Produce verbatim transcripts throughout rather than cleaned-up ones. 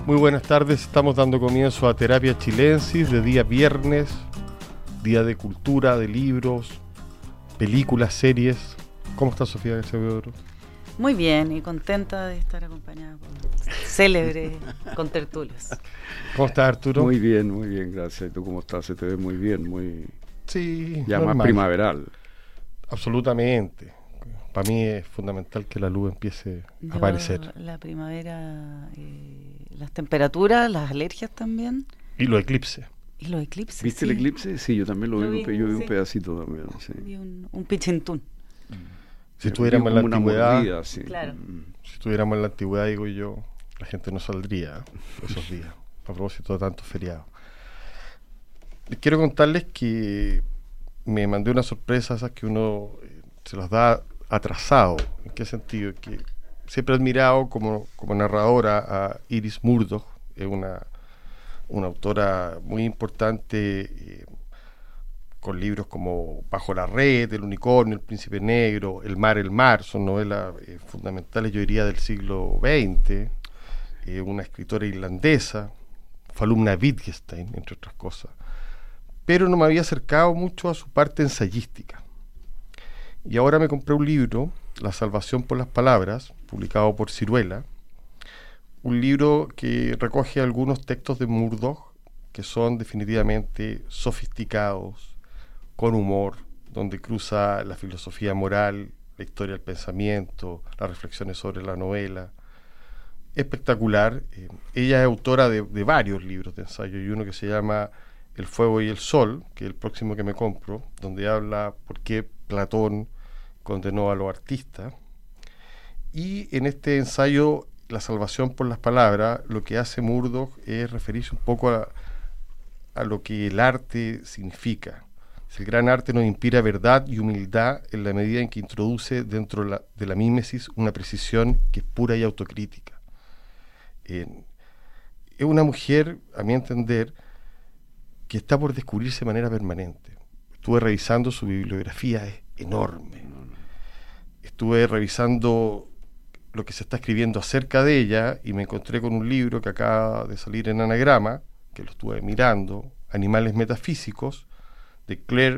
Muy buenas tardes, estamos dando comienzo a Terapia Chilensis de día viernes, día de cultura, de libros, películas, series. ¿Cómo está Sofía García Huidobro? Muy bien y contenta de estar acompañada por célebres contertulios. ¿Cómo estás, Arturo? Muy bien, muy bien, gracias. ¿Y tú cómo estás? Se te ve muy bien, muy... Sí, ya normal. Más primaveral. Absolutamente. Para mí es fundamental que la luz empiece Yo, a aparecer. La primavera, eh, las temperaturas, las alergias también. Y los eclipses. Y los eclipses. ¿Viste sí. el eclipse? Sí, yo también lo, Lo vi, vi, yo vi sí. un pedacito también. Sí. Vi un, un pichintún. Si estuviéramos en la Como una antigüedad, mordida, sí. Claro. si estuviéramos en la antigüedad, digo yo, la gente no saldría esos días, a propósito de tantos feriados. Les quiero contarles que me mandé una sorpresa, esas que uno eh, se las da atrasado. ¿En qué sentido? Que siempre he admirado como, como narradora a Iris Murdoch, es una, una autora muy importante, eh, con libros como Bajo la red, El unicornio, El príncipe negro, El mar, el mar, son novelas eh, fundamentales, yo diría, del siglo veinte, eh, una escritora irlandesa, fue alumna de Wittgenstein, entre otras cosas, pero no me había acercado mucho a su parte ensayística. Y ahora me compré un libro, La salvación por las palabras, publicado por Siruela, un libro que recoge algunos textos de Murdoch que son definitivamente sofisticados, con humor, donde cruza la filosofía moral, la historia del pensamiento, las reflexiones sobre la novela. Espectacular. Eh, ella es autora de, de varios libros de ensayo, y uno que se llama El fuego y el sol, que es el próximo que me compro, donde habla por qué Platón condenó a los artistas. Y en este ensayo, La salvación por las palabras, lo que hace Murdoch es referirse un poco a, a lo que el arte significa. El gran arte nos inspira verdad y humildad en la medida en que introduce dentro de la, de la mímesis una precisión que es pura y autocrítica. Eh, es una mujer, a mi entender, que está por descubrirse de manera permanente. Estuve revisando su bibliografía, es enorme. Estuve revisando lo que se está escribiendo acerca de ella y me encontré con un libro que acaba de salir en Anagrama, que lo estuve mirando, Animales metafísicos, de Claire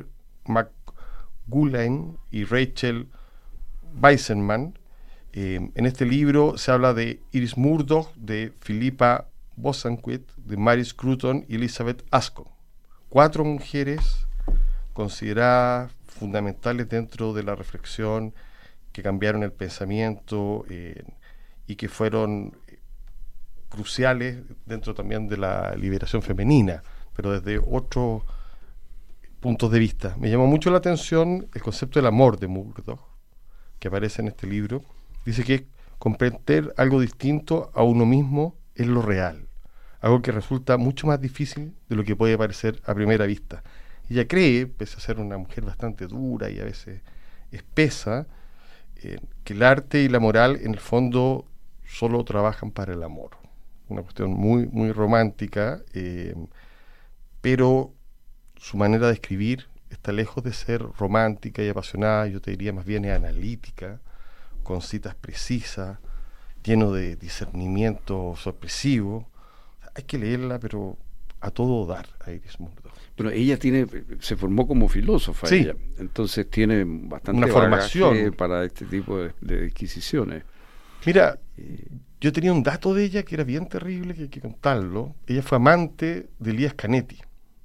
McGullane y Rachel Weissenman. Eh, en este libro se habla de Iris Murdoch, de Philippa Bosanquet, de Mary Scruton y Elizabeth Ascom. Cuatro mujeres consideradas fundamentales dentro de la reflexión, que cambiaron el pensamiento eh, y que fueron cruciales dentro también de la liberación femenina, pero desde otros puntos de vista. Me llamó mucho la atención el concepto del amor de Murdoch, que aparece en este libro. Dice que comprender algo distinto a uno mismo es lo real, algo que resulta mucho más difícil de lo que puede parecer a primera vista. Ella cree, pese a ser una mujer bastante dura y a veces espesa, eh, que el arte y la moral en el fondo solo trabajan para el amor. Una cuestión muy, muy romántica, eh, pero su manera de escribir está lejos de ser romántica y apasionada, yo te diría más bien es analítica, con citas precisas, lleno de discernimiento sorpresivo. Hay que leerla, pero a todo dar, a Iris Murdoch. Pero ella tiene, se formó como filósofa, sí. Ella, entonces tiene bastante una formación para este tipo de, de disquisiciones. Mira, yo tenía un dato de ella que era bien terrible, que hay que contarlo. Ella fue amante de Elías Canetti.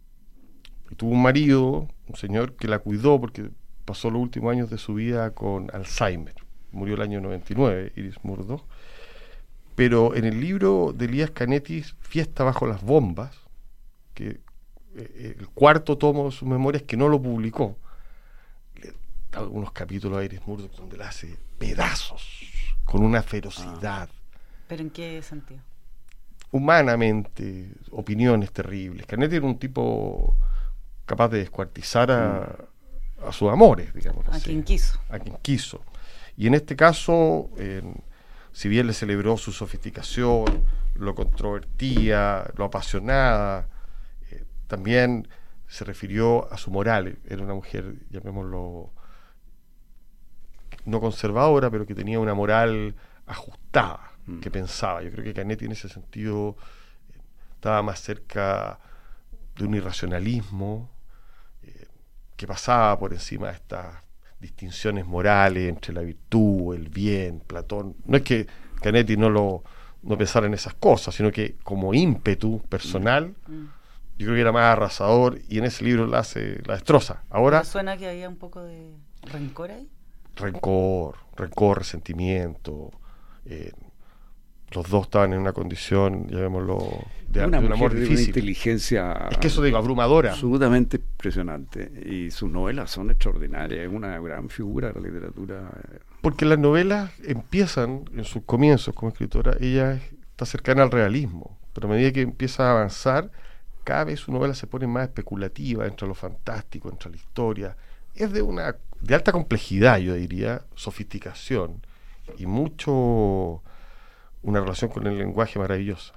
Y tuvo un marido, un señor que la cuidó porque pasó los últimos años de su vida con Alzheimer. Murió el año noventa y nueve, Iris Murdoch. Pero en el libro de Elías Canetti, Fiesta bajo las bombas, que eh, el cuarto tomo de sus memorias, que no lo publicó, le da algunos capítulos a Iris Murdoch donde la hace pedazos, con una ferocidad. Ah. ¿Pero en qué sentido? Humanamente, opiniones terribles. Canetti era un tipo capaz de descuartizar a, a sus amores, digamos a así. quien quiso. A quien quiso. Y en este caso, eh, si bien le celebró su sofisticación, lo controvertía, lo apasionada, eh, también se refirió a su moral. Era una mujer, llamémoslo, no conservadora, pero que tenía una moral ajustada. mm. que pensaba. Yo creo que Canetti en ese sentido estaba más cerca de un irracionalismo eh, que pasaba por encima de estas distinciones morales entre la virtud, el bien, Platón. No es que Canetti no lo no pensara en esas cosas, sino que como ímpetu personal, mm. yo creo que era más arrasador, y en ese libro la hace, la destroza. Ahora ¿me suena que había un poco de rencor ahí? Rencor, rencor, resentimiento. Eh, los dos estaban en una condición, llamémoslo, de, una de un amor de difícil. Una inteligencia. Es que eso digo, abrumadora. Absolutamente impresionante. Y sus novelas son extraordinarias. Es una gran figura de la literatura. Porque las novelas empiezan, en sus comienzos como escritora, ella está cercana al realismo. Pero a medida que empieza a avanzar, cada vez su novela se pone más especulativa, entra lo fantástico, entra la historia. Es de una de alta complejidad, yo diría, sofisticación, y mucho una relación con el lenguaje maravillosa.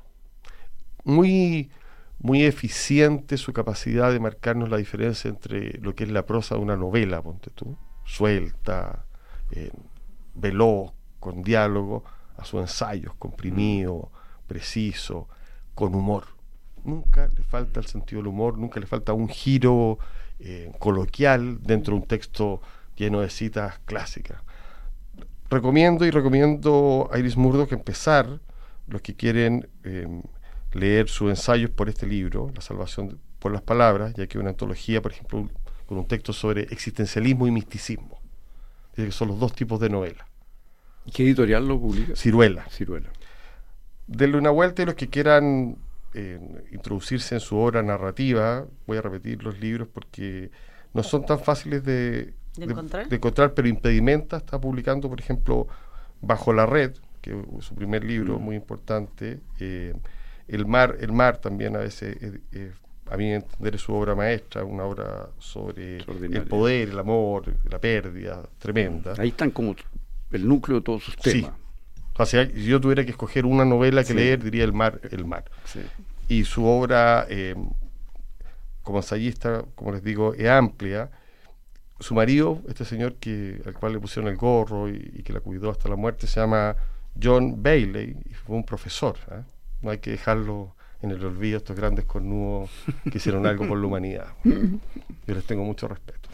Muy, muy eficiente su capacidad de marcarnos la diferencia entre lo que es la prosa de una novela, ponte tú, suelta, eh, veloz, con diálogo, a sus ensayos, comprimido, preciso, con humor. Nunca le falta el sentido del humor, nunca le falta un giro eh, coloquial dentro de un texto lleno de citas clásicas. Recomiendo y recomiendo a Iris Murdoch empezar, los que quieren eh, leer sus ensayos por este libro, La salvación por las palabras, ya que es una antología, por ejemplo, con un texto sobre existencialismo y misticismo. Dice que son los dos tipos de novela. ¿Qué editorial lo publica? Ciruela. Ciruela. Denle una vuelta, y los que quieran eh, introducirse en su obra narrativa, voy a repetir los libros porque no son tan fáciles de... ¿De encontrar? De, de encontrar, pero Impedimenta está publicando, por ejemplo, Bajo la Red, que es su primer libro, mm. muy importante. Eh, el mar el mar también a veces, eh, eh, a mi entender, es su obra maestra, una obra sobre el poder, el amor, la pérdida, tremenda. Ahí están como el núcleo de todos sus temas. Sí. O sea, si yo tuviera que escoger una novela que sí. leer, diría El mar, el mar. Sí. Y su obra, eh, como ensayista, como les digo, es amplia. Su marido, este señor que al cual le pusieron el gorro y, y que la cuidó hasta la muerte, se llama John Bailey, y fue un profesor. ¿eh? No hay que dejarlo en el olvido, estos grandes cornudos que hicieron algo por la humanidad. Yo les tengo mucho respeto.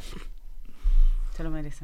Se lo merecen.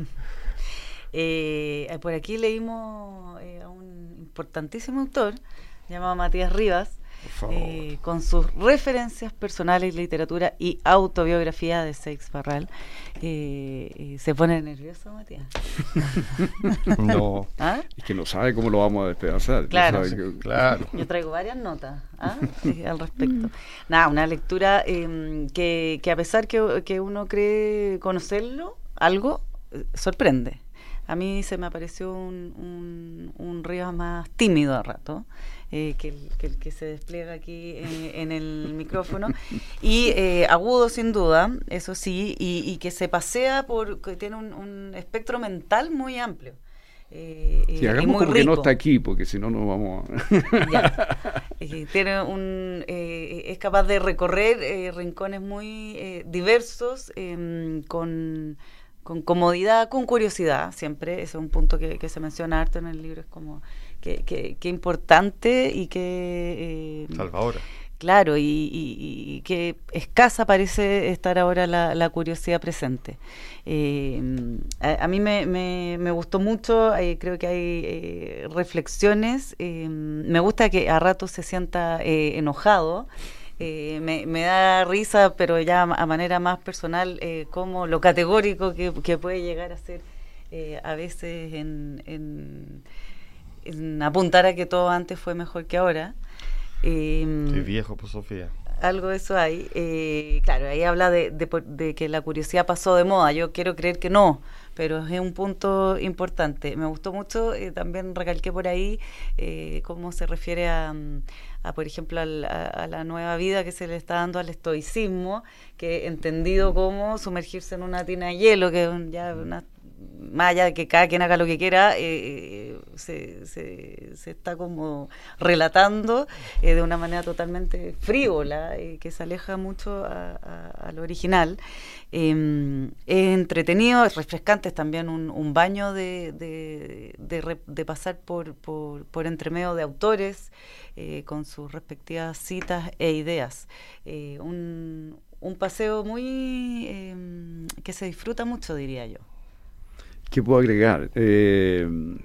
eh, por aquí leímos eh, a un importantísimo autor llamado Matías Rivas, Eh, con sus referencias personales, literatura y autobiografía de Seix Barral. Eh, eh, ¿Se pone nervioso, Matías? No. ¿Ah? Es que no sabe cómo lo vamos a despedazar. Claro, sí, que... claro. Yo traigo varias notas ¿ah? eh, al respecto. Nada, una lectura eh, que, que a pesar que, que uno cree conocerlo, algo eh, sorprende. A mí se me apareció un, un, un Rivas más tímido a rato, eh, que, el, que el que se despliega aquí eh, en el micrófono, y eh, agudo sin duda, eso sí, y, y que se pasea por, que tiene un, un espectro mental muy amplio. Eh, sí, hagamos y muy como rico. Que no está aquí, porque si no, no vamos a... Ya. Eh, tiene un, eh, es capaz de recorrer eh, rincones muy eh, diversos, eh, con... con comodidad, con curiosidad, siempre, ese es un punto que, que se menciona harto en el libro, es como que, que, que importante y que... Eh, Salvadora. Claro, y, y, y que escasa parece estar ahora la, la curiosidad presente. Eh, a, a mí me, me, me gustó mucho, eh, creo que hay eh, reflexiones, eh, me gusta que a ratos se sienta eh, enojado. Eh, me, me da risa, pero ya a manera más personal, eh, como lo categórico que, que puede llegar a ser eh, a veces en, en, en apuntar a que todo antes fue mejor que ahora. Eh, Sí, viejo, pues Sofía. Algo de eso hay. Eh, claro, ahí habla de, de, de que la curiosidad pasó de moda. Yo quiero creer que no, pero es un punto importante. Me gustó mucho, eh, también recalqué por ahí eh, cómo se refiere a, a por ejemplo, al, a, a la nueva vida que se le está dando al estoicismo, que entendido como sumergirse en una tina de hielo, que es un, ya una más allá de que cada quien haga lo que quiera, eh, se, se, se está como relatando eh, de una manera totalmente frívola, eh, que se aleja mucho a, a, a lo original. Eh, es entretenido, es refrescante, es también un, un baño de, de, de, re, de pasar por, por, por entremedio de autores eh, con sus respectivas citas e ideas. Eh, un, un paseo muy eh, que se disfruta mucho, diría yo. ¿Qué puedo agregar? Eh,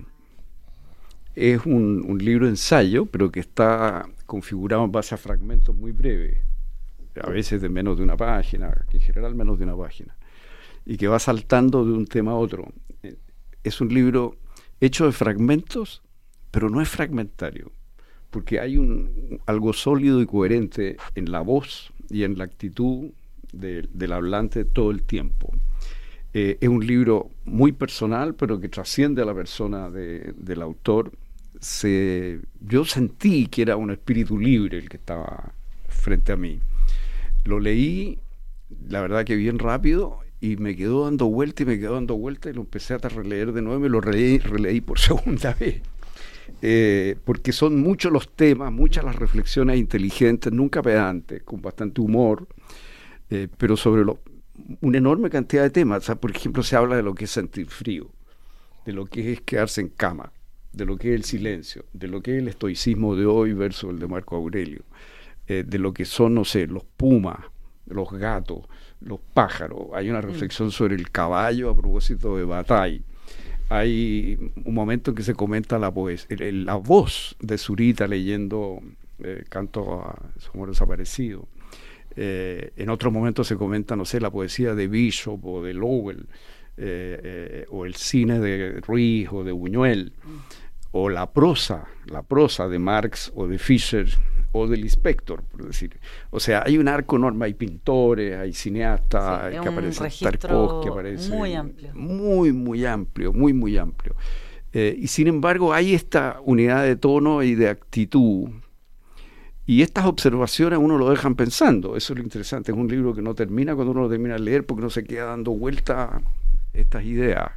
es un, un libro ensayo, pero que está configurado en base a fragmentos muy breves, a veces de menos de una página, en general menos de una página, y que va saltando de un tema a otro. Es un libro hecho de fragmentos, pero no es fragmentario, porque hay un, algo sólido y coherente en la voz y en la actitud de, del hablante todo el tiempo. Eh, es un libro muy personal, pero que trasciende a la persona de, del autor. Se, yo sentí que era un espíritu libre el que estaba frente a mí. Lo leí, la verdad que bien rápido, y me quedó dando vuelta y me quedó dando vuelta, y lo empecé a releer de nuevo y me lo releí, releí por segunda vez. Eh, porque son muchos los temas, muchas las reflexiones inteligentes, nunca pedantes, con bastante humor, eh, pero sobre lo una enorme cantidad de temas. O sea, por ejemplo, se habla de lo que es sentir frío, de lo que es quedarse en cama, de lo que es el silencio, de lo que es el estoicismo de hoy versus el de Marco Aurelio, eh, de lo que son, no sé, los pumas, los gatos, los pájaros. Hay una reflexión sobre el caballo a propósito de Bataille. Hay un momento en que se comenta la poesía, la voz de Zurita leyendo eh, Canto a su amor desaparecido. Eh, en otros momentos se comenta, no sé, la poesía de Bishop o de Lowell, eh, eh, o el cine de Ruiz o de Buñuel, mm. o la prosa, la prosa de Marx o de Fischer o del Inspector, por decir. O sea, hay un arco enorme, hay pintores, hay cineastas, sí, que aparecen, Tarkovsky aparece. Muy amplio. Muy, muy amplio, muy, muy amplio. Eh, y sin embargo, hay esta unidad de tono y de actitud. Y estas observaciones uno lo dejan pensando. Eso es lo interesante. Es un libro que no termina cuando uno lo termina de leer, porque uno se queda dando vueltas estas ideas.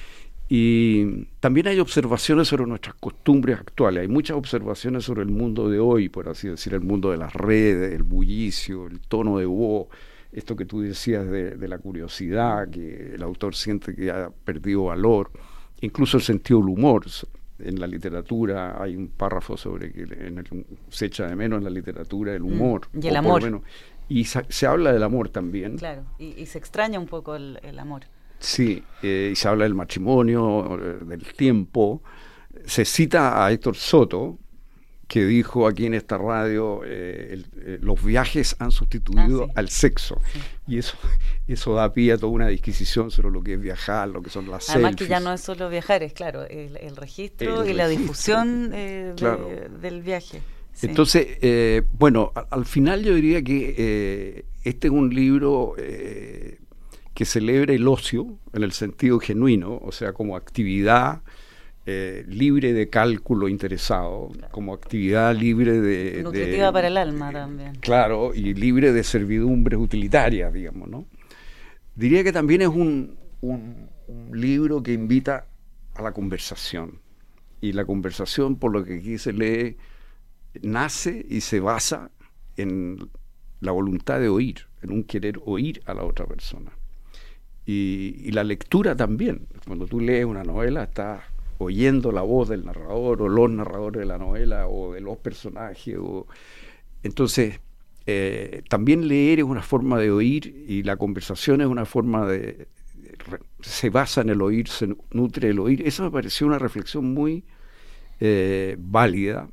Y también hay observaciones sobre nuestras costumbres actuales. Hay muchas observaciones sobre el mundo de hoy, por así decir, el mundo de las redes, el bullicio, el tono de voz, esto que tú decías de, de la curiosidad, que el autor siente que ha perdido valor, incluso el sentido del humor. En la literatura hay un párrafo sobre que en el, se echa de menos en la literatura el humor. Mm, y el amor. Menos, y se, se habla del amor también. Claro, y, y se extraña un poco el, el amor. Sí, eh, y se habla del matrimonio, eh, del tiempo. Se cita a Héctor Soto, que dijo aquí en esta radio, eh, el, eh, los viajes han sustituido ah, sí. al sexo. Sí. Y eso eso da pie a toda una disquisición sobre lo que es viajar, lo que son las Además selfies. Que ya no es solo viajar, es claro, el, el registro el y registro, la difusión eh, claro. de, del viaje. Sí. Entonces, eh, bueno, a, al final yo diría que eh, este es un libro eh, que celebra el ocio en el sentido genuino, o sea, como actividad Eh, libre de cálculo interesado, claro. como actividad libre de... Nutritiva de, para el alma también. Claro, y libre de servidumbres utilitarias, digamos, ¿no? Diría que también es un, un, un libro que invita a la conversación. Y la conversación, por lo que aquí se lee, nace y se basa en la voluntad de oír, en un querer oír a la otra persona. Y, y la lectura también. Cuando tú lees una novela, estás oyendo la voz del narrador o los narradores de la novela o de los personajes. O... Entonces, eh, también leer es una forma de oír y la conversación es una forma de... se basa en el oír, se nutre el oír. Eso me pareció una reflexión muy eh, válida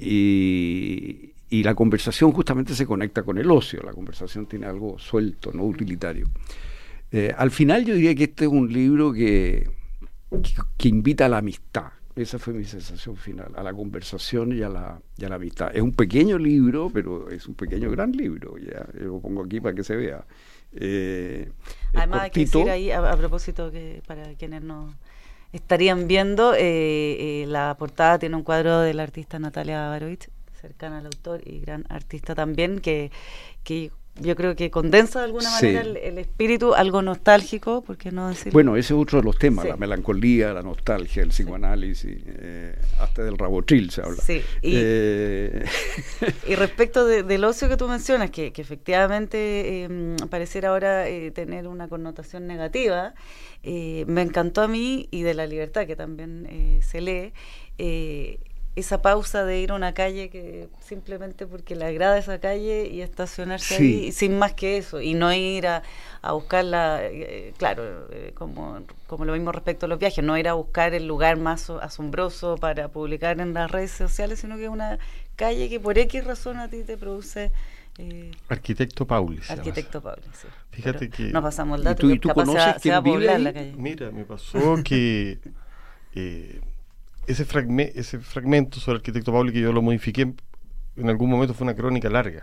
y, y la conversación justamente se conecta con el ocio. La conversación tiene algo suelto, no utilitario. Eh, al final yo diría que este es un libro que Que, que invita a la amistad. Esa fue mi sensación final, a la conversación y a la, y a la amistad. Es un pequeño libro, pero es un pequeño gran libro. Ya lo pongo aquí para que se vea. Eh, Además hay que decir ahí, a, a propósito, que para quienes no estarían viendo, eh, eh, la portada tiene un cuadro de la artista Natalia Barovich, cercana al autor y gran artista también, que, que yo creo que condensa de alguna Sí. manera el, el espíritu, algo nostálgico, ¿por qué no decirlo? Bueno, ese es otro de los temas, Sí. la melancolía, la nostalgia, el psicoanálisis, eh, hasta del rabotril se habla. Sí, y, Eh, y respecto de- del ocio que tú mencionas, que, que efectivamente eh, pareciera ahora eh, tener una connotación negativa, eh, me encantó a mí, y de la libertad que también eh, se lee, eh, esa pausa de ir a una calle que simplemente porque le agrada esa calle y estacionarse Sí. ahí, y sin más que eso, y no ir a, a buscarla, eh, claro, eh, como, como lo mismo respecto a los viajes, no ir a buscar el lugar más o- asombroso para publicar en las redes sociales, sino que es una calle que por X razón a ti te produce... Eh, Arquitecto Pauli. se llama Arquitecto Pablo, sí. Fíjate Pero que- nos pasamos el ¿Y dato, tú- y que tú capaz se va- conoces se va a quién vive poblar ahí? la calle. Mira, me pasó que eh, ese, fragme- ese fragmento sobre el arquitecto Pauli, que yo lo modifiqué, en, en algún momento fue una crónica larga.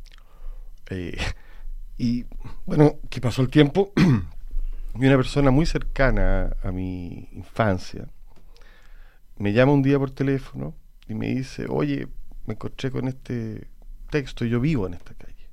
Eh, y bueno, que pasó el tiempo y una persona muy cercana a, a mi infancia me llama un día por teléfono y me dice, oye, me encontré con este texto, yo vivo en esta calle.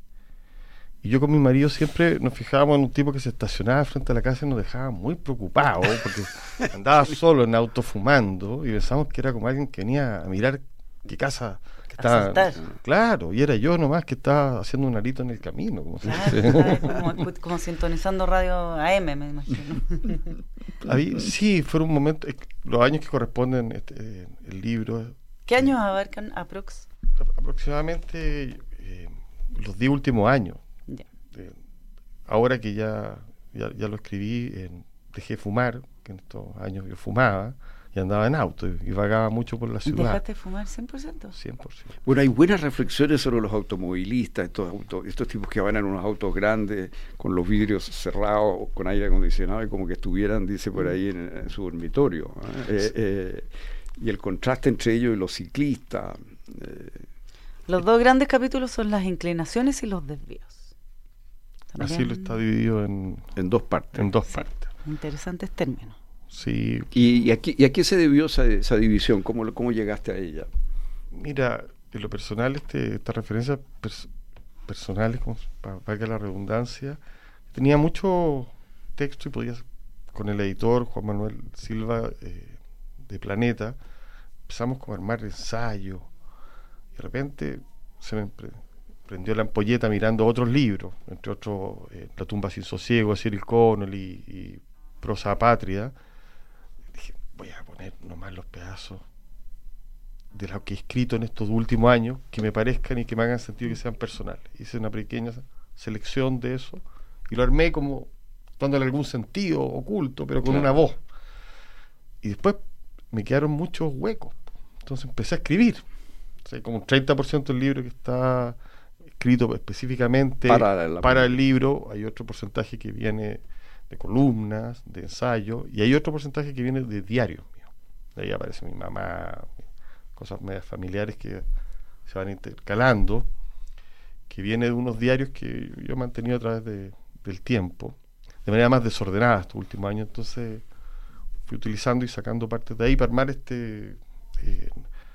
Y yo con mi marido siempre nos fijábamos en un tipo que se estacionaba frente a la casa y nos dejaba muy preocupados porque andaba solo en auto fumando y pensamos que era como alguien que venía a mirar qué casa que estaba. Asaltar. Claro, y era yo nomás que estaba haciendo un arito en el camino. Como se Claro, dice. claro, como, escu- como sintonizando radio A M, me imagino. Había- sí, fueron un momento, eh, los años que corresponden este, el libro, ¿Qué años abarcan aprox? aproximadamente eh, los diez últimos años. Ya. Eh, ahora que ya, ya, ya lo escribí, eh, dejé de fumar, que en estos años yo fumaba y andaba en auto y, y vagaba mucho por la ciudad. ¿Dejaste de fumar cien por ciento? cien por ciento. Bueno, hay buenas reflexiones sobre los automovilistas, estos, autos, estos tipos que van en unos autos grandes, con los vidrios cerrados, con aire acondicionado, y como que estuvieran, dice por ahí, en, en su dormitorio. ¿eh? Eh, eh, y el contraste entre ellos y los ciclistas. eh, Los dos grandes capítulos son las inclinaciones y los desvíos. Así También lo está dividido en, en dos partes. en dos Sí. partes. Interesantes términos. Sí, ¿Y, y, a qué, ¿Y a qué se debió esa, esa división? ¿Cómo, lo- ¿Cómo llegaste a ella? mira, en lo personal, este, estas referencias pers- personales, como para valga la redundancia, tenía mucho texto y podía, con el editor Juan Manuel Silva eh, de Planeta, empezamos como a armar ensayos y de repente se me pre- prendió la ampolleta mirando otros libros, entre otros eh, La tumba sin sosiego de Cyril Connell y, y Prosa Patria. Dije, voy a poner nomás los pedazos de lo que he escrito en estos últimos años que me parezcan y que me hagan sentido, que sean personales. Hice una pequeña selección de eso y lo armé como dándole algún sentido oculto, pero con Claro. una voz. Y después me quedaron muchos huecos. Entonces empecé a escribir. O sea, como un treinta por ciento del libro que está escrito específicamente Para la- para el libro. Hay otro porcentaje que viene de columnas, de ensayos, y hay otro porcentaje que viene de diarios míos. De ahí aparece mi mamá, cosas medias familiares que se van intercalando, que viene de unos diarios que yo he mantenido a través de, del tiempo, de manera más desordenada estos últimos años. Entonces fui utilizando y sacando partes de ahí para armar este eh,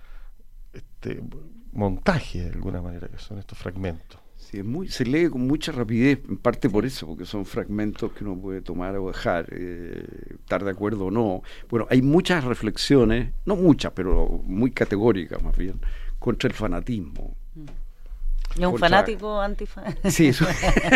este montaje de alguna manera, que son estos fragmentos. Sí, es muy, se lee con mucha rapidez, en parte por eso, porque son fragmentos que uno puede tomar o dejar, eh, estar de acuerdo o no. Bueno, hay muchas reflexiones, no muchas, pero muy categóricas más bien, contra el fanatismo. Y un Contra- fanático antifanático. Sí, eso.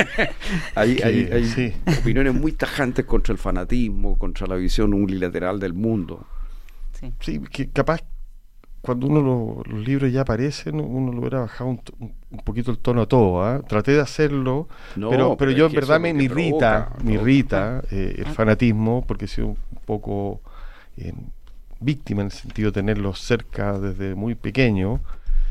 hay, Que, hay, hay sí. opiniones muy tajantes contra el fanatismo, contra la visión unilateral del mundo. Sí. Sí, que capaz cuando uno lo- los libros ya aparecen, uno lo hubiera bajado un, to- un- un poquito el tono a todo. ¿ah? Traté de hacerlo, No, pero, pero pero yo es en que verdad eso me, es me lo que irrita, provoca, me provoca. irrita eh, el Ah. fanatismo, porque he sido un poco eh, víctima en el sentido de tenerlos cerca desde muy pequeño,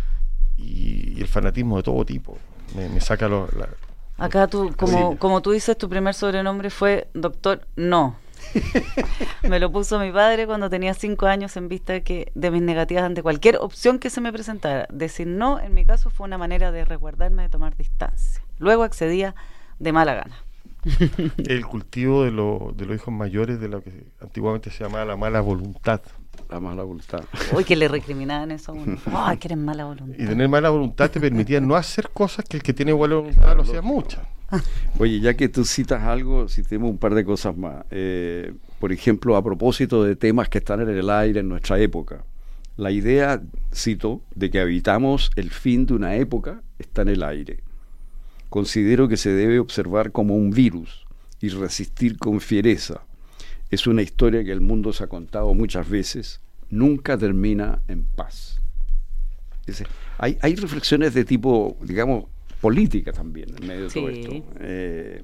y, y el fanatismo de todo tipo. Me, me saca lo, la, Acá tú, como, Sí. como tú dices, tu primer sobrenombre fue Doctor No. Me lo puso mi padre cuando tenía cinco años en vista que de mis negativas ante cualquier opción que se me presentara. Decir no, en mi caso, fue una manera de resguardarme, de tomar distancia. Luego accedía de mala gana. el cultivo de, lo- de los hijos mayores, de lo que antiguamente se llamaba la mala voluntad. la mala voluntad. Uy, que le recriminaban eso a uno. Ay, que eres mala voluntad. Y tener mala voluntad te permitía no hacer cosas que el que tiene buena voluntad lo hacía muchas. Oye, ya que tú citas algo, citemos un par de cosas más. Eh, por ejemplo, a propósito de temas que están en el aire en nuestra época. La idea, cito, de que habitamos el fin de una época está en el aire. Considero que se debe observar como un virus y resistir con fiereza. Es una historia que el mundo se ha contado muchas veces, nunca termina en paz. Es, hay, hay reflexiones de tipo, digamos, política también en medio de sí. todo esto. Eh,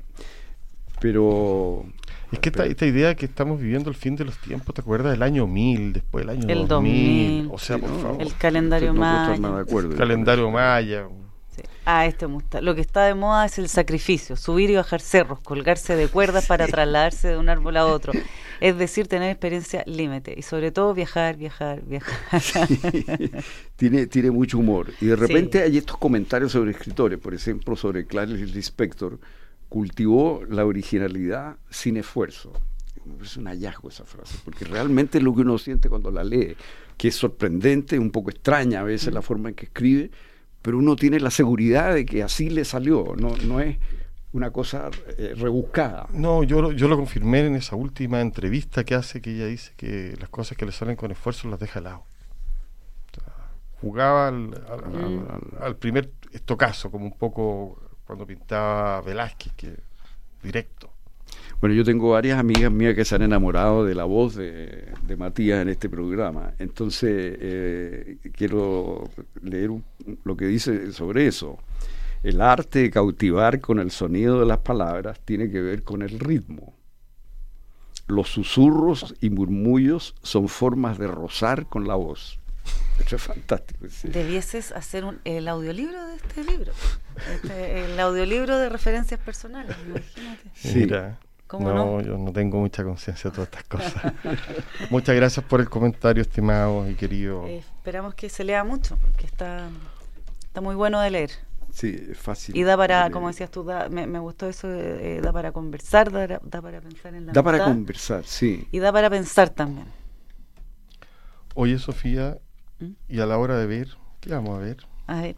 pero... Es que esta, esta idea que estamos viviendo el fin de los tiempos, ¿te acuerdas del año mil, después del año el dos mil? dos mil, O sea, por no, favor. el calendario no maya. nada de acuerdo, El calendario maya. Sí. Ah, este me gusta. Lo que está de moda es el sacrificio, subir y bajar cerros, colgarse de cuerdas para trasladarse de un árbol a otro. Es decir, tener experiencia límite y sobre todo viajar, viajar, viajar. Sí. tiene, tiene mucho humor. Y de repente Sí. hay estos comentarios sobre escritores, por ejemplo, sobre Clarice Lispector, cultivó la originalidad sin esfuerzo. Es un hallazgo esa frase, porque realmente es lo que uno siente cuando la lee, que es sorprendente, un poco extraña a veces mm. la forma en que escribe, pero uno tiene la seguridad de que así le salió, no, no es una cosa eh, rebuscada. No, yo, yo lo confirmé en esa última entrevista que hace, que ella dice que las cosas que le salen con esfuerzo las deja al lado. O sea, jugaba al, al, mm. al, al, al primer estocazo, como un poco cuando pintaba Velázquez, que directo. Bueno, yo tengo varias amigas mías que se han enamorado de la voz de, de Matías en este programa. Entonces, eh, quiero leer un, lo que dice sobre eso. El arte de cautivar con el sonido de las palabras tiene que ver con el ritmo. Los susurros y murmullos son formas de rozar con la voz. Esto es fantástico. Sí. Debieses hacer un, el audiolibro de este libro. Este, el audiolibro de referencias personales, imagínate. Sí. Mira. ¿Cómo no, no? Yo no tengo mucha conciencia de todas estas cosas. Muchas gracias por el comentario, estimado y querido. Eh, esperamos que se lea mucho, porque está, está muy bueno de leer. Sí, es fácil. Y da para, como decías tú, da, me, me gustó eso, eh, da para conversar, da, da para pensar en la Da amistad, para conversar, sí. Y da para pensar también. Oye, Sofía, ¿Mm? y a la hora de ver, ¿qué vamos a ver? A ver,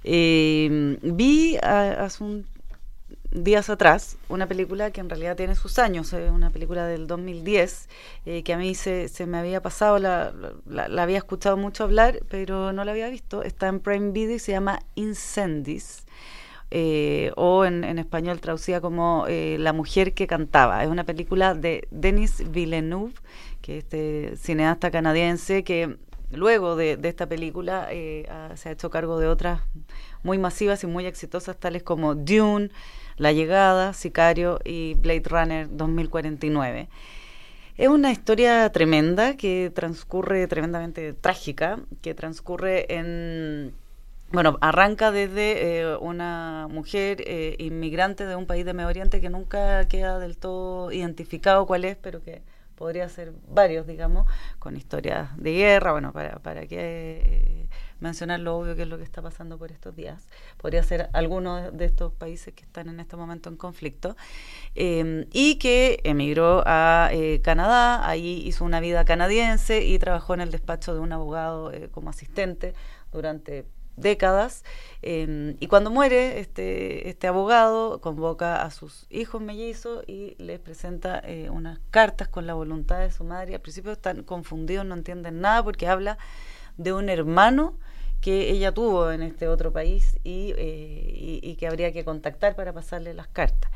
eh, vi a, hace un días atrás una película que en realidad tiene sus años, es eh, una película del dos mil diez eh, que a mí se, se me había pasado, la, la, la había escuchado mucho hablar, pero no la había visto. Está en Prime Video y se llama Incendies, eh, o en, en español traducida como eh, La mujer que cantaba. Es una película de Denis Villeneuve, que es este cineasta canadiense que luego de, de esta película eh, ha, se ha hecho cargo de otras muy masivas y muy exitosas, tales como Dune, La llegada, Sicario y Blade Runner dos mil cuarenta y nueve. Es una historia tremenda que transcurre, tremendamente trágica, que transcurre en... Bueno, arranca desde eh, una mujer eh, inmigrante de un país de Medio Oriente que nunca queda del todo identificado cuál es, pero que podría ser varios, digamos, con historias de guerra, bueno, para, para que eh, mencionar lo obvio que es lo que está pasando por estos días. Podría ser alguno de estos países que están en este momento en conflicto, eh, y que emigró a eh, Canadá, ahí hizo una vida canadiense y trabajó en el despacho de un abogado eh, como asistente durante décadas, eh, y cuando muere este, este abogado convoca a sus hijos mellizos y les presenta eh, unas cartas con la voluntad de su madre. Al principio están confundidos, no entienden nada porque habla de un hermano que ella tuvo en este otro país y, eh, y, y que habría que contactar para pasarle las cartas.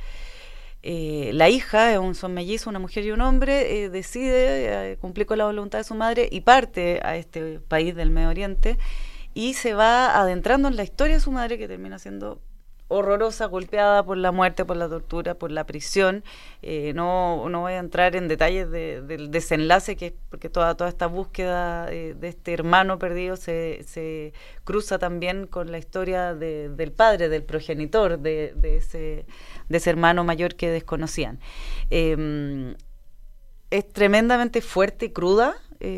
Eh, la hija, un, son mellizos, una mujer y un hombre, eh, decide eh, cumplir con la voluntad de su madre y parte a este país del Medio Oriente y se va adentrando en la historia de su madre, que termina siendo horrorosa, golpeada por la muerte, por la tortura, por la prisión. Eh, no, no voy a entrar en detalles de, del desenlace, que porque toda, toda esta búsqueda eh, de este hermano perdido se, se cruza también con la historia de, del padre, del progenitor de, de, ese, de ese hermano mayor que desconocían. Eh, es tremendamente fuerte y cruda,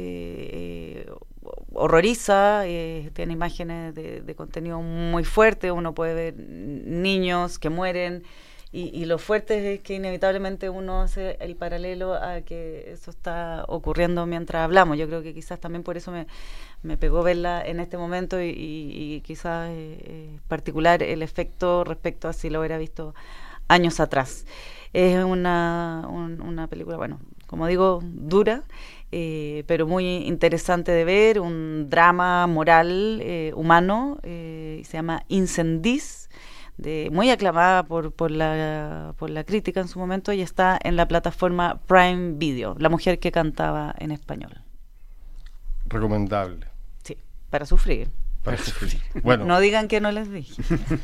eh, eh, horroriza, eh, tiene imágenes de, de contenido muy fuerte, uno puede ver niños que mueren y, y lo fuerte es que inevitablemente uno hace el paralelo a que eso está ocurriendo mientras hablamos. Yo creo que quizás también por eso me, me pegó verla en este momento y, y, y quizás eh, particular el efecto respecto a si lo hubiera visto años atrás. Es una, un, una película, bueno, como digo, dura, eh, pero muy interesante de ver, un drama moral, eh, humano, eh, se llama Incendies, de, muy aclamada por, por, la, por la crítica en su momento, y está en la plataforma Prime Video, La mujer que cantaba en español. Recomendable. Sí, para sufrir. Para sufrir. Bueno, no digan que no les dije.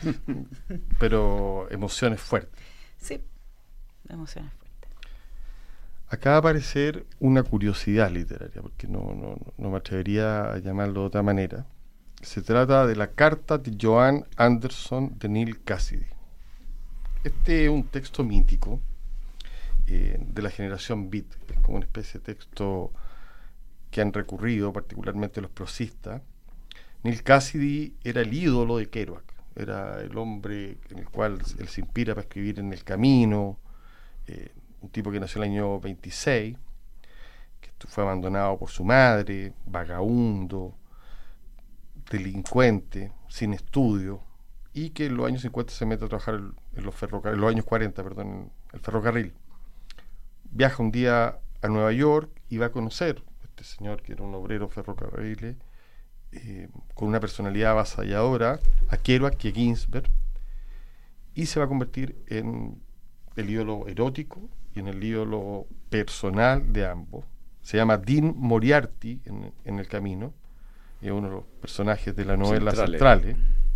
Pero emociones fuertes. Sí, emociones fuertes. Acaba de aparecer una curiosidad literaria, porque no, no, no me atrevería a llamarlo de otra manera. Se trata de la carta de Joan Anderson de Neal Cassidy. Este es un texto mítico eh, de la generación beat, es como una especie de texto que han recurrido particularmente los prosistas. Neal Cassidy era el ídolo de Kerouac, era el hombre en el cual él se inspira para escribir En el Camino, eh, un tipo que nació en el año veintiséis, que fue abandonado por su madre, vagabundo, delincuente, sin estudio, y que en los años cincuenta se mete a trabajar en, en los ferrocarriles, en los años cuarenta, perdón, en el ferrocarril. Viaja un día a Nueva York y va a conocer a este señor que era un obrero ferrocarriles, eh, con una personalidad avasalladora, a Kerouac y a Ginsberg, y se va a convertir en el ídolo erótico y en el ídolo personal de ambos. Se llama Dean Moriarty en, en El Camino, es uno de los personajes de la novela Centrales. Centrales.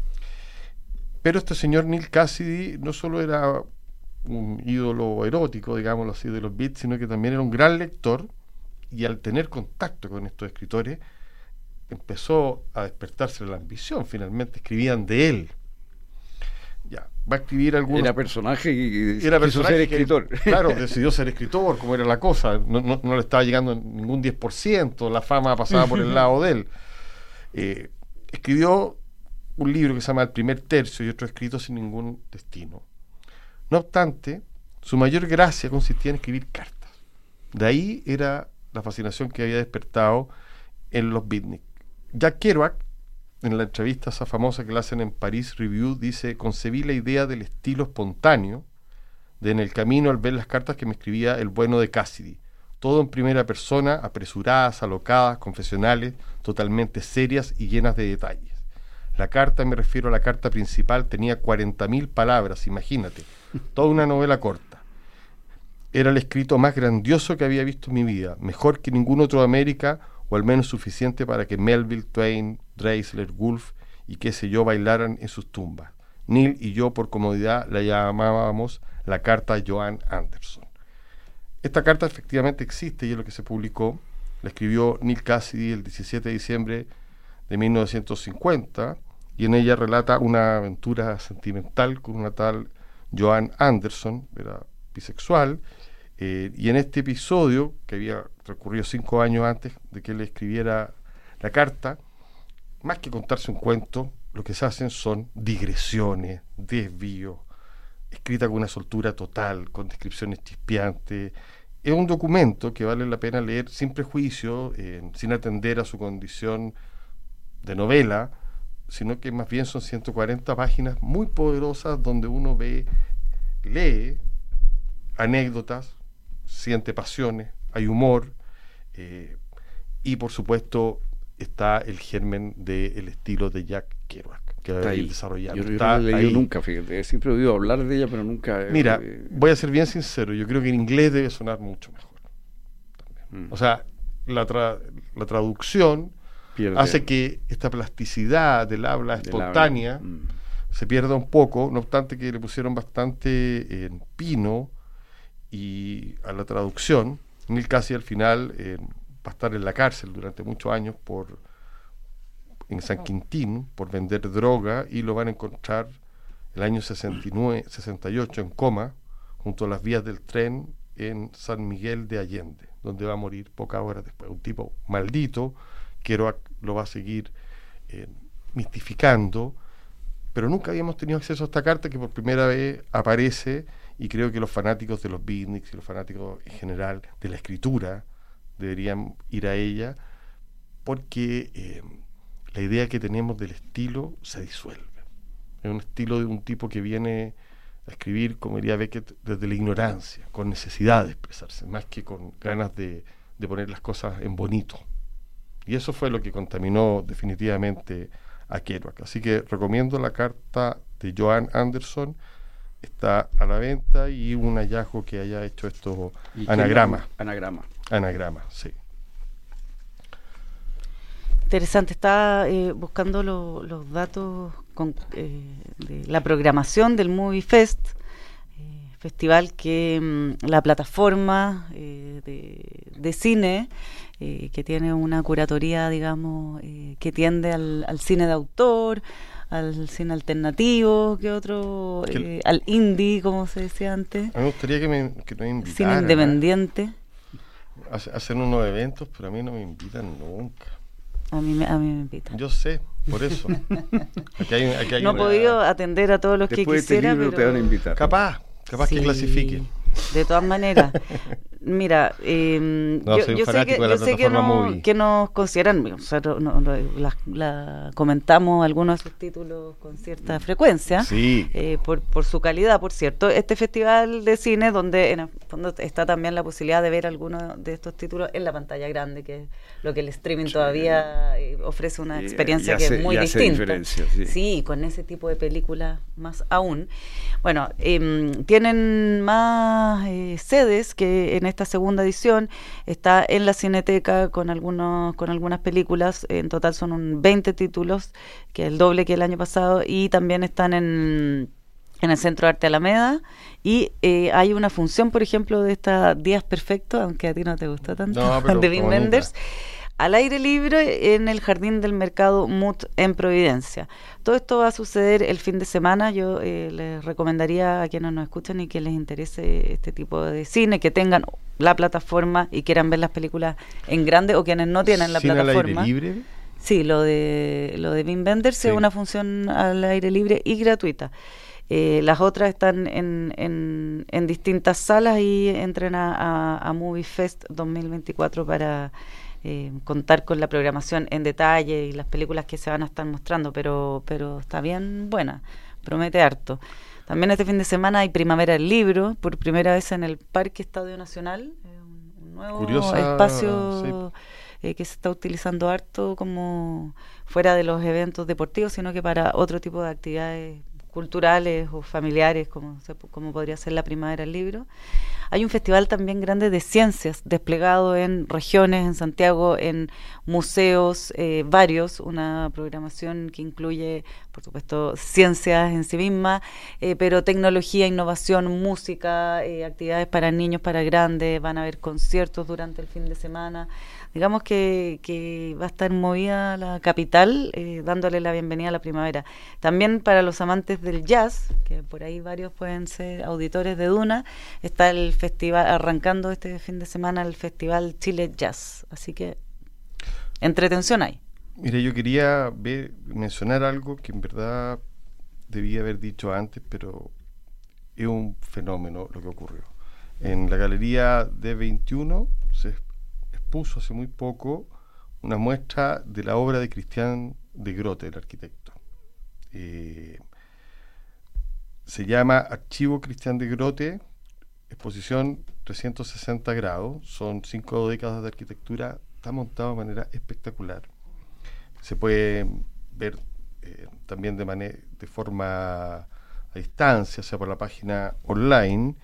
Pero este señor Neal Cassidy no solo era un ídolo erótico, digámoslo así, de los beats, sino que también era un gran lector, y al tener contacto con estos escritores empezó a despertarse la ambición. Finalmente escribían de él. Ya, va a escribir algunos... Era personaje y era quiso personaje ser que, escritor. claro, decidió ser escritor, como era la cosa. No, no, no le estaba llegando ningún diez por ciento, la fama pasaba por el lado de él. Eh, escribió un libro que se llama El primer tercio y otro escrito sin ningún destino. No obstante, su mayor gracia consistía en escribir cartas. De ahí era la fascinación que había despertado en los beatniks. Jack Kerouac, en la entrevista esa famosa que le hacen en Paris Review, dice: concebí la idea del estilo espontáneo de En el Camino al ver las cartas que me escribía el bueno de Cassidy. Todo en primera persona, apresuradas, alocadas, confesionales, totalmente serias y llenas de detalles. La carta, me refiero a la carta principal, tenía cuarenta mil palabras, imagínate, toda una novela corta. Era el escrito más grandioso que había visto en mi vida, mejor que ningún otro de América, o al menos suficiente para que Melville, Twain, Drexler, Woolf y qué sé yo bailaran en sus tumbas. Neal y yo, por comodidad, la llamábamos la carta Joan Anderson. Esta carta efectivamente existe y es lo que se publicó. La escribió Neal Cassidy el diecisiete de diciembre de mil novecientos cincuenta, y en ella relata una aventura sentimental con una tal Joan Anderson, era bisexual, eh, y en este episodio, que había transcurrido cinco años antes de que él escribiera la carta, más que contarse un cuento, lo que se hacen son digresiones, desvíos, escrita con una soltura total, con descripciones chispeantes. Es un documento que vale la pena leer sin prejuicio, eh, sin atender a su condición de novela, sino que más bien son ciento cuarenta páginas muy poderosas donde uno ve, lee anécdotas, siente pasiones, hay humor, eh, y por supuesto está el germen del estilo de Jack Kerouac que va a ir desarrollando. Yo, yo está no la he leído ahí. nunca, fíjate, siempre he oído hablar de ella, pero nunca... Mira, eh, voy a ser bien sincero, yo creo que en inglés debe sonar mucho mejor. También. Mm. O sea, la, tra la traducción pierde. Hace que esta plasticidad del habla del espontánea habla. Mm. se pierda un poco, no obstante que le pusieron bastante en pino y a la traducción. Neal Cassidy al final eh, va a estar en la cárcel durante muchos años por en San Quintín por vender droga, y lo van a encontrar el año sesenta y nueve, sesenta y ocho en coma junto a las vías del tren en San Miguel de Allende, donde va a morir pocas horas después. Un tipo maldito. Kerouac lo va a seguir eh, mistificando, pero nunca habíamos tenido acceso a esta carta que por primera vez aparece y creo que los fanáticos de los beatniks y los fanáticos en general de la escritura deberían ir a ella, porque eh, la idea que tenemos del estilo se disuelve. Es un estilo de un tipo que viene a escribir, como diría Beckett, desde la ignorancia, con necesidad de expresarse, más que con ganas de, de poner las cosas en bonito. Y eso fue lo que contaminó definitivamente a Kerouac. Así que recomiendo la carta de Joan Anderson, está a la venta, y un hallazgo que haya hecho estos anagramas. Anagrama. Anagrama, sí. Interesante, estaba eh, buscando lo, los datos con, eh, de la programación del Movie Fest, eh, festival que mm, la plataforma eh, de, de cine, eh, que tiene una curatoría, digamos, eh, que tiende al, al cine de autor, al cine alternativo, que otro, eh, al indie, como se decía antes. A mí me gustaría que me, que me invitaran. Cine independiente. Hacen unos eventos, pero a mí no me invitan nunca. A mí me, a mí me invitan. Yo sé, por eso. Aquí hay, aquí hay no he una... podido atender a todos los Después que quisiera, de este libro pero... te van a invitar. Capaz, capaz Sí, que clasifique. de todas maneras. Mira, eh, No, yo, soy un yo sé que, fanático de la yo sé que, plataforma no, Movie. que nos consideran, o sea, no, no, no, la, la comentamos algunos de sus títulos con cierta frecuencia, Sí. eh, por, por su calidad, por cierto. Este festival de cine, donde en el fondo está también la posibilidad de ver algunos de estos títulos en la pantalla grande, que es lo que el streaming Sí. todavía eh, ofrece una Y- experiencia y que hace- es muy y hace distinta. diferencia, sí. Sí, con ese tipo de películas más aún. Bueno, eh, tienen más eh, sedes que en esta segunda edición. Está en la Cineteca con algunos con algunas películas. En total son un veinte títulos, que es el doble que el año pasado. Y también están en, en el Centro de Arte Alameda. Y eh, hay una función, por ejemplo, de esta Días Perfectos, aunque a ti no te gustó tanto, No, pero de qué Wim bonita. Wenders, al aire libre en el Jardín del Mercado Mut en Providencia. Todo esto va a suceder el fin de semana. Yo eh, les recomendaría a quienes nos escuchan y que les interese este tipo de cine, que tengan la plataforma y quieran ver las películas en grande, o quienes no tienen la ¿Cine al plataforma. aire libre? Sí, lo de lo de Wim Wenders Sí. es una función al aire libre y gratuita. Eh, las otras están en, en, en distintas salas, y entren a, a, a Movie Fest dos mil veinticuatro para eh, contar con la programación en detalle y las películas que se van a estar mostrando, pero, pero está bien buena, promete harto. También este fin de semana hay Primavera del Libro, por primera vez en el Parque Estadio Nacional, eh, un, un nuevo Curiosa, espacio eh, que se está utilizando harto como fuera de los eventos deportivos, sino que para otro tipo de actividades culturales o familiares, como, se, como podría ser la Primavera del Libro. Hay un festival también grande de ciencias desplegado en regiones, en Santiago, en museos eh, varios, una programación que incluye, por supuesto, ciencias en sí misma, eh, pero tecnología, innovación, música, eh, actividades para niños, para grandes, van a haber conciertos durante el fin de semana. Digamos que, que va a estar movida la capital, eh, dándole la bienvenida a la primavera. También para los amantes del jazz, que por ahí varios pueden ser auditores de Duna, está el festival, arrancando este fin de semana el Festival Chile Jazz. Así que entretención hay. Mire, yo quería ver, mencionar algo que en verdad debía haber dicho antes, pero es un fenómeno lo que ocurrió. En la Galería D veintiuno se expuso hace muy poco una muestra de la obra de Christian de Grote, el arquitecto. Eh, se llama Archivo Christian de Grote, exposición trescientos sesenta grados, son cinco décadas de arquitectura, está montado de manera espectacular. Se puede ver eh, también de, manera, de forma a distancia, o sea, por la página online.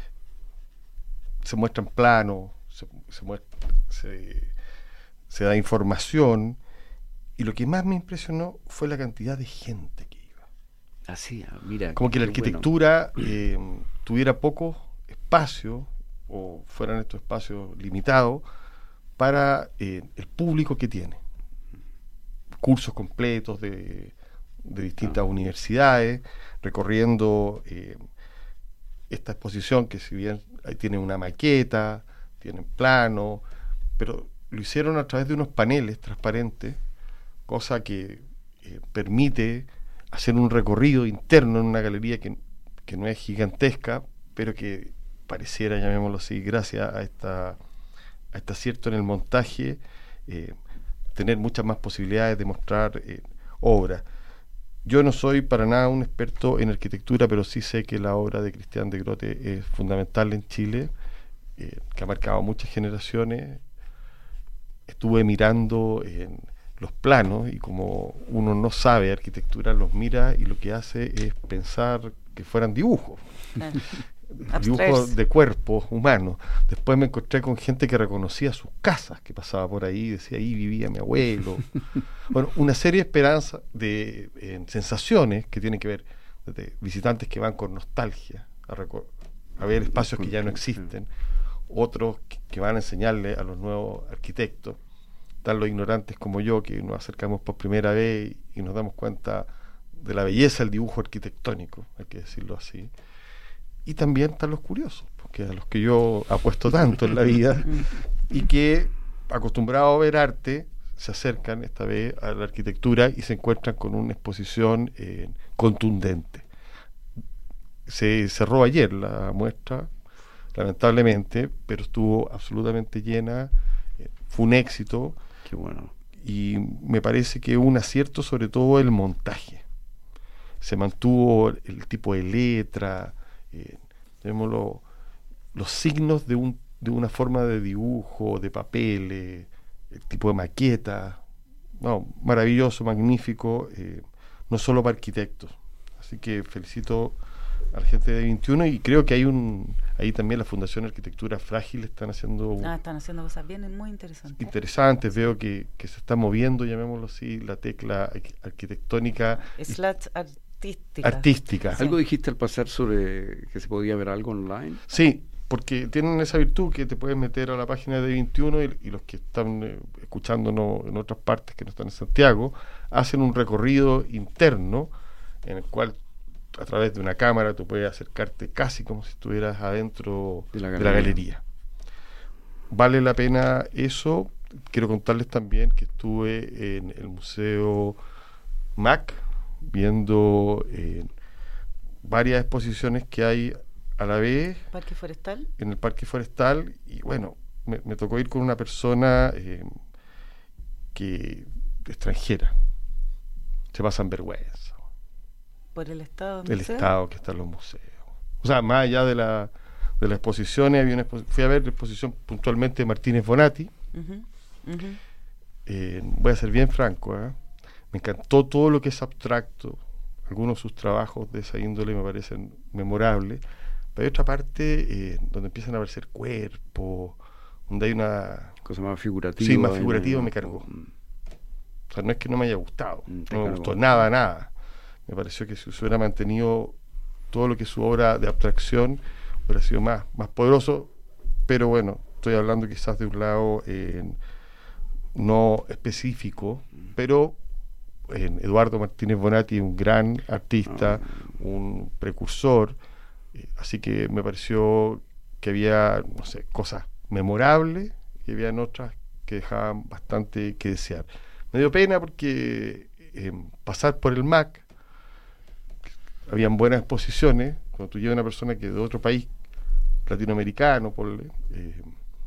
Se muestran planos, se, se, muestra, se, se da información, y lo que más me impresionó fue la cantidad de gente que iba. Así, ah, mira. Como que la arquitectura bueno. eh, tuviera poco espacio, o fueran estos espacios limitados, para eh, el público que tiene. Cursos completos de, de distintas ah. universidades, recorriendo eh, esta exposición, que si bien ahí tiene una maqueta, tienen plano, pero lo hicieron a través de unos paneles transparentes, cosa que eh, permite hacer un recorrido interno en una galería que, que no es gigantesca, pero que pareciera, llamémoslo así, gracias a esta a este acierto en el montaje, eh, tener muchas más posibilidades de mostrar eh, obras. Yo no soy para nada un experto en arquitectura, pero sí sé que la obra de Cristian de Grote es fundamental en Chile, eh, que ha marcado muchas generaciones. Estuve mirando en los planos y como uno no sabe arquitectura, los mira y lo que hace es pensar que fueran dibujos. Dibujos de cuerpos humanos. Después me encontré con gente que reconocía sus casas, que pasaba por ahí, decía, ahí vivía mi abuelo. Bueno, una serie de esperanzas, de eh, sensaciones que tienen que ver de visitantes que van con nostalgia a, a ver espacios que ya no existen, otros que, que van a enseñarle a los nuevos arquitectos, tan los ignorantes como yo, que nos acercamos por primera vez y, y nos damos cuenta de la belleza del dibujo arquitectónico, hay que decirlo así. Y también están los curiosos, porque a los que yo apuesto tanto en la vida y que, acostumbrados a ver arte, se acercan esta vez a la arquitectura y se encuentran con una exposición eh, contundente. Se cerró ayer la muestra, lamentablemente, pero estuvo absolutamente llena, eh, fue un éxito. Qué bueno. Y me parece que un acierto, sobre todo el montaje. Se mantuvo el tipo de letra. Eh, tenemos lo, los signos de, un, de una forma de dibujo, de papeles, el tipo de maqueta, no, maravilloso, magnífico, eh, no solo para arquitectos. Así que felicito a la gente de veintiuno y creo que hay un, ahí también la Fundación Arquitectura Frágil están haciendo ah, están haciendo cosas bien muy interesantes. Interesantes, veo que, que se está moviendo, llamémoslo así, la tecla arquitectónica. Slash artística. Artística. Sí. Algo dijiste al pasar sobre que se podía ver algo online. Sí, porque tienen esa virtud que te puedes meter a la página de veintiuno y, y los que están eh, escuchándonos en otras partes que no están en Santiago, hacen un recorrido interno en el cual a través de una cámara tú puedes acercarte casi como si estuvieras adentro de la galería. De la galería. Vale la pena eso. Quiero contarles también que estuve en el Museo Mac viendo eh, varias exposiciones que hay a la vez. ¿Parque Forestal? En el Parque Forestal, y bueno, me, me tocó ir con una persona eh, que extranjera. Se pasan vergüenza. ¿Por el estado del El museo? estado que está en los museos. O sea, más allá de la de las exposiciones, había una expo- fui a ver la exposición puntualmente de Martínez Bonatti. Uh-huh, uh-huh. Eh, voy a ser bien franco, ¿eh? Me encantó todo lo que es abstracto. Algunos de sus trabajos de esa índole me parecen memorables. Pero hay otra parte eh, donde empiezan a aparecer cuerpos, donde hay una... cosa más figurativa. Sí, más figurativa, no, me cargó. Mm. O sea, no es que no me haya gustado, Mm, no me cargó. gustó nada, nada. Me pareció que si se hubiera mantenido todo lo que es su obra de abstracción, hubiera sido más, más poderoso. Pero bueno, estoy hablando quizás de un lado eh, no específico, pero... Eh, Eduardo Martínez Bonatti, un gran artista, oh. un precursor, eh, así que me pareció que había, no sé, cosas memorables y habían otras que dejaban bastante que desear. Me dio pena porque eh, pasar por el Mac, habían buenas exposiciones, cuando tú llevas a una persona que de otro país latinoamericano, por, eh,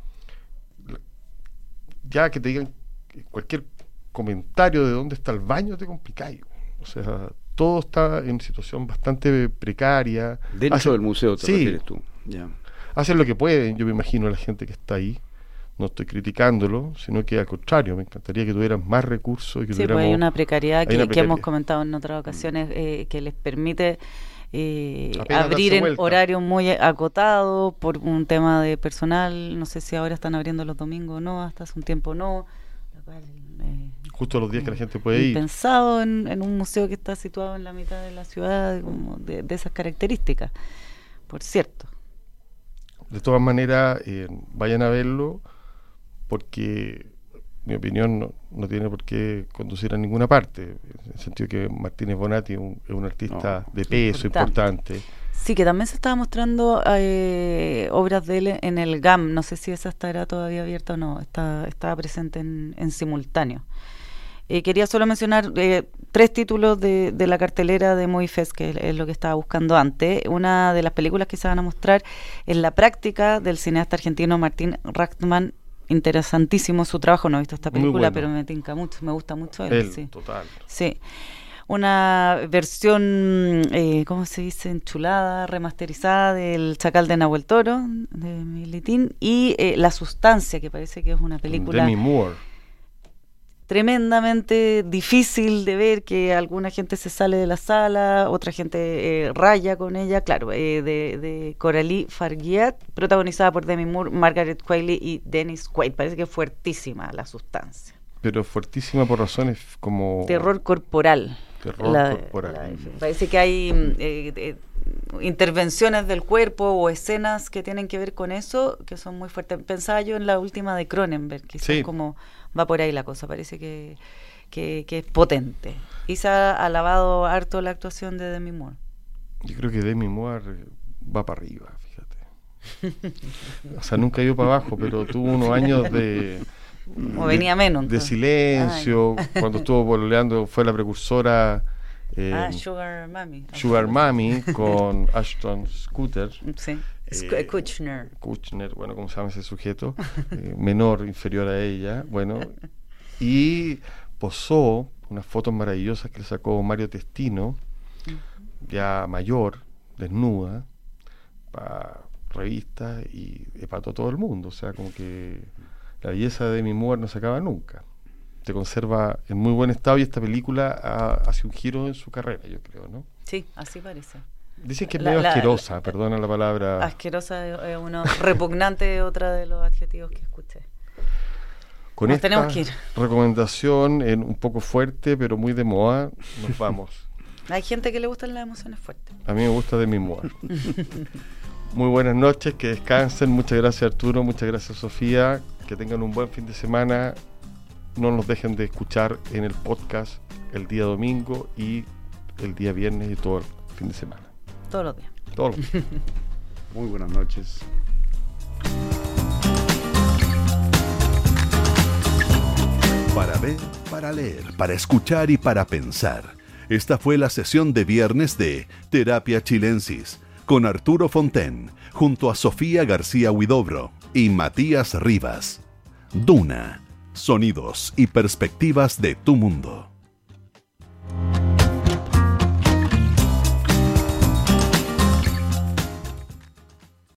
ya que te digan cualquier comentario de dónde está el baño te complicáis. O sea, todo está en situación bastante precaria. Dentro hacen, del museo te sí, refieres tú. Ya. Hacen lo que pueden, yo me imagino, la gente que está ahí. No estoy criticándolo, sino que al contrario, me encantaría que tuvieran más recursos. Y que sí, pues hay una precariedad, hay que, una precariedad que hemos comentado en otras ocasiones, eh, que les permite eh, abrir en horario muy acotado por un tema de personal. No sé si ahora están abriendo los domingos o no, hasta hace un tiempo no. Lo cual, eh, justo los días que la gente puede ir. Pensado en, en un museo que está situado en la mitad de la ciudad, como de, de esas características, por cierto. De todas maneras, eh, vayan a verlo, porque mi opinión no, no tiene por qué conducir a ninguna parte, en el sentido que Martínez Bonatti es un, es un artista no, de peso importante. importante. Sí, que también se estaba mostrando eh, obras de él en el G A M, no sé si esa estará todavía abierta o no, está, estaba presente en, en simultáneo. Eh, quería solo mencionar, eh, tres títulos de, de la cartelera de Movie Fest, que es, es lo que estaba buscando antes. Una de las películas que se van a mostrar es La práctica, del cineasta argentino Martín Rachman. Interesantísimo su trabajo, no he visto esta película, bueno. pero me tinca mucho, me gusta mucho él. él sí. Total. Sí. Una versión, eh, ¿cómo se dice? Enchulada, remasterizada del Chacal de Nahuel Toro, de Militín, y eh, La sustancia, que parece que es una película Demi Moore. Tremendamente difícil de ver, que alguna gente se sale de la sala, otra gente eh, raya con ella, claro, eh, de, de Coralie Farguiat, protagonizada por Demi Moore, Margaret Qualley y Dennis Quaid. Parece que es fuertísima La sustancia. Pero fuertísima por razones como... Terror corporal. Terror la, corporal. La, parece que hay eh, eh, intervenciones del cuerpo o escenas que tienen que ver con eso, que son muy fuertes. Pensaba yo en la última de Cronenberg, quizás sí. como va por ahí la cosa, parece que, que, que es potente. Y se ha alabado harto la actuación de Demi Moore. Yo creo que Demi Moore va para arriba, fíjate. O sea, nunca ido para abajo, pero tuvo unos años de... O venía menos. De silencio, Ay. cuando estuvo pololeando, fue la precursora eh, ah, Sugar Mami. Sugar Mami con Ashton Kutcher. Sí, eh, Kutcher. Kutcher, bueno, ¿cómo se llama ese sujeto? eh, menor, inferior a ella, bueno. Y posó unas fotos maravillosas que le sacó Mario Testino, uh-huh. ya mayor, desnuda, para revistas y para todo el mundo, o sea, como que... La belleza de Demi Moore no se acaba nunca. Se conserva en muy buen estado y esta película ha, hace un giro en su carrera, yo creo, ¿no? Sí, así parece. Dicen que es medio la, asquerosa, la, perdona la palabra. Asquerosa es uno, repugnante otra de los adjetivos que escuché. Con nos esta tenemos que ir. Recomendación en un poco fuerte, pero muy de moda, nos vamos. Hay gente que le gustan las emociones fuertes. A mí me gusta Demi Moore. Muy buenas noches, que descansen. Muchas gracias, Arturo, muchas gracias, Sofía. Que tengan un buen fin de semana. No nos dejen de escuchar en el podcast el día domingo y el día viernes y todo el fin de semana. Todos los días. Todos los días. Muy buenas noches. Para ver, para leer, para escuchar y para pensar. Esta fue la sesión de viernes de Terapia Chilensis con Arturo Fonten, junto a Sofía García Huidobro y Matías Rivas. Duna, sonidos y perspectivas de tu mundo.